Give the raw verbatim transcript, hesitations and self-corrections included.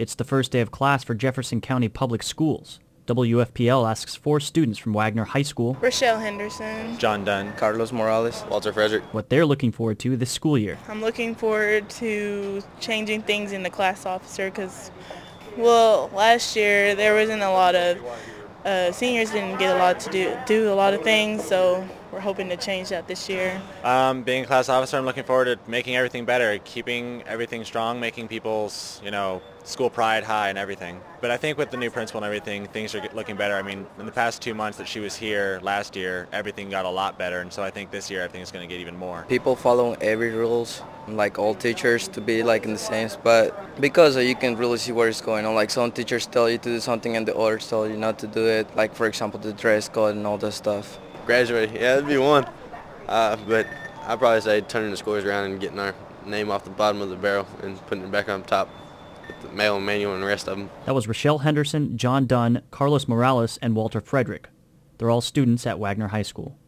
It's the first day of class for Jefferson County Public Schools. W F P L asks four students from Wagner High School, Rochelle Henderson, John Dunn, Carlos Morales, Walter Frederick. what they're looking forward to this school year. I'm looking forward to changing things in the class officer because, well, last year there wasn't a lot of, uh, seniors didn't get a lot to do, do a lot of things, so we're hoping to change that this year. Um, being a class officer, I'm looking forward to making everything better, keeping everything strong, making people's, you know, school pride high and everything. But I think with the new principal and everything, things are looking better. I mean, in the past two months that she was here last year, everything got a lot better, and so I think this year everything's going to get even more. People follow every rules, like all teachers, to be like in the same spot, because uh, you can really see what is going on. Like some teachers tell you to do something and the others tell you not to do it, like for example the dress code and all that stuff. Graduating, yeah, that'd be one. Uh, but I'd probably say turning the scores around and getting our name off the bottom of the barrel and putting it back on top with the male and manual and the rest of them. That was Rochelle Henderson, John Dunn, Carlos Morales, and Walter Frederick. They're all students at Wagner High School.